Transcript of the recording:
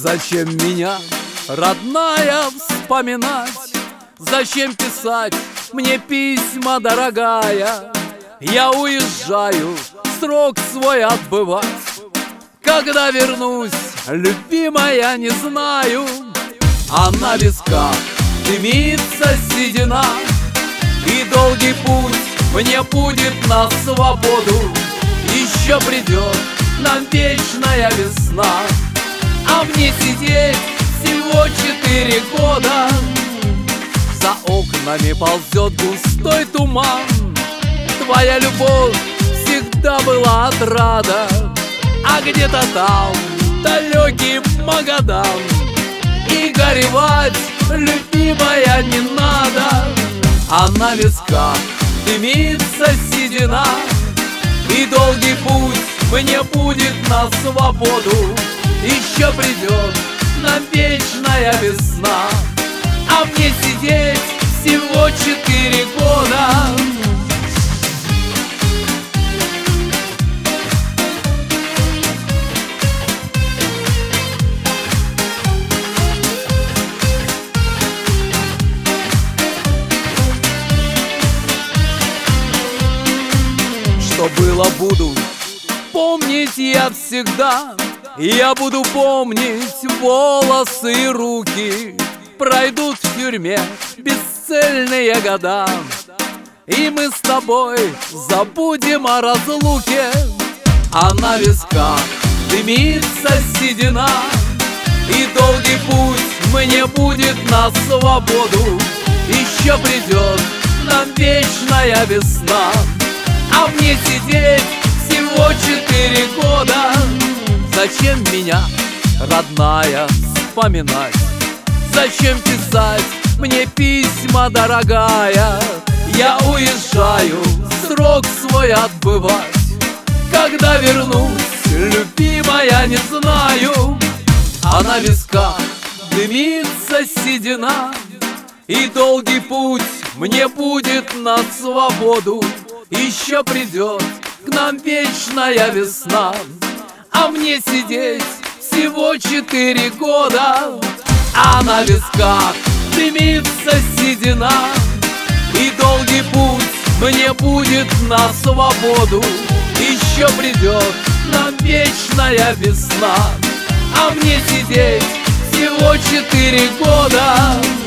Зачем меня, родная, вспоминать? Зачем писать мне письма, дорогая? Я уезжаю, срок свой отбывать. Когда вернусь, любимая, не знаю. А на висках дымится седина, и долгий путь мне будет на свободу. Еще придет нам вечная весна, а мне сидеть всего 4 года. За окнами ползет густой туман, твоя любовь всегда была отрада. А где-то там далекий Магадан, и горевать, любимая, не надо. А на висках дымится седина, и долгий путь мне будет на свободу. Еще придет нам вечная весна, а мне сидеть всего 4 года. Что было, буду помнить я всегда. Я буду помнить волосы и руки. Пройдут в тюрьме бесцельные года, и мы с тобой забудем о разлуке. А на висках дымится седина, и долгий путь мне будет на свободу. Еще придет нам вечная весна, а мне сидеть всего 4 года. Зачем меня, родная, вспоминать? Зачем писать мне письма, дорогая? Я уезжаю, срок свой отбывать. Когда вернусь, любимая, не знаю. А на висках дымится седина, и долгий путь мне будет на свободу. Еще придет к нам вечная весна, а мне сидеть всего 4 года. А на висках дымится седина, и долгий путь мне будет на свободу. Еще придет нам вечная весна, а мне сидеть всего 4 года.